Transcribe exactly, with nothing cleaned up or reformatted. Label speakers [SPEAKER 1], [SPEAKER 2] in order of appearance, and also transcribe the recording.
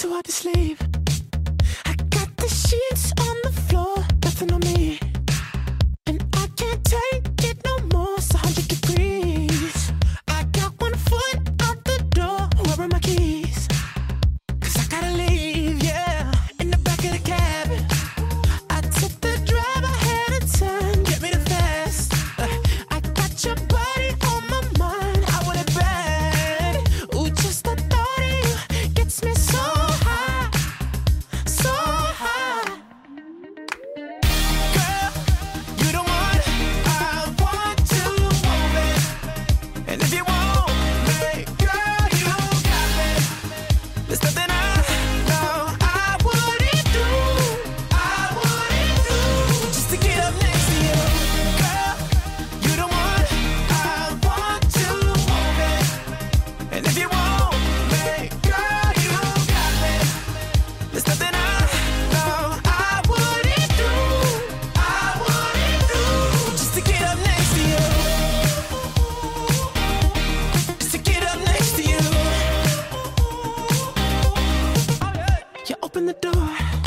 [SPEAKER 1] too hard to sleep. I got the sheets on the floor, nothing on me. And I can't take it no more, it's a hundred degrees. I got one foot out the door, where are my keys? Cause I gotta leave, yeah, in the back of the cab. I took the drive ahead of time, get me the fast. uh, I got your body on my mind, I want it bad. Ooh, just the thought of you gets me so high, so high. Girl, you the one I want to move it. And if you want me, girl, you got me. There's nothing I know I wouldn't do, I wouldn't do, just to get up next to you. Girl, you the one I want to move it. And if you want me, girl, you got me. There's nothing I know I wouldn't do, I wouldn't do, just to get up next to you. Just to get up next to you. You open the door,